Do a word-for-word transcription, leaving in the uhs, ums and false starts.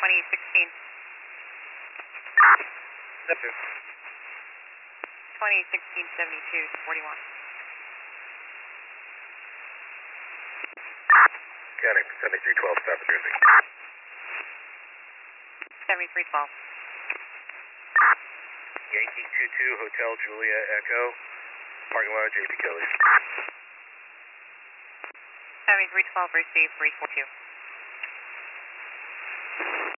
twenty sixteen. twenty sixteen seventy-two forty-one. Scanning, seventy-three twelve, South New Jersey. seventy-three twelve. Yankee two two, Hotel Julia Echo, parking lot, J P Kelly. seventy-three twelve, received three four two.